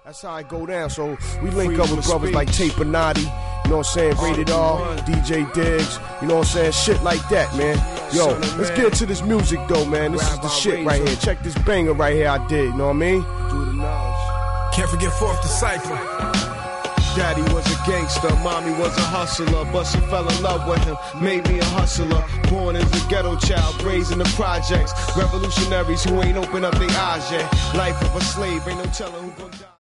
That's how I go down. So we link up with brothers like Tapenati, you know what I'm saying, Rated R, DJ Diggs, you know what I'm saying, shit like that, man. Yo, let's get to this music though, man. This is the shit right here. Check this banger right here I did, you know what I mean? Can't forget Fourth Disciple. Daddy was a gangster, mommy was a hustler, but she fell in love with him, made me a hustler. Born as a ghetto child, raised in the projects. Revolutionaries who ain't open up their eyes yet. Life of a slave, ain't no telling who gon' die.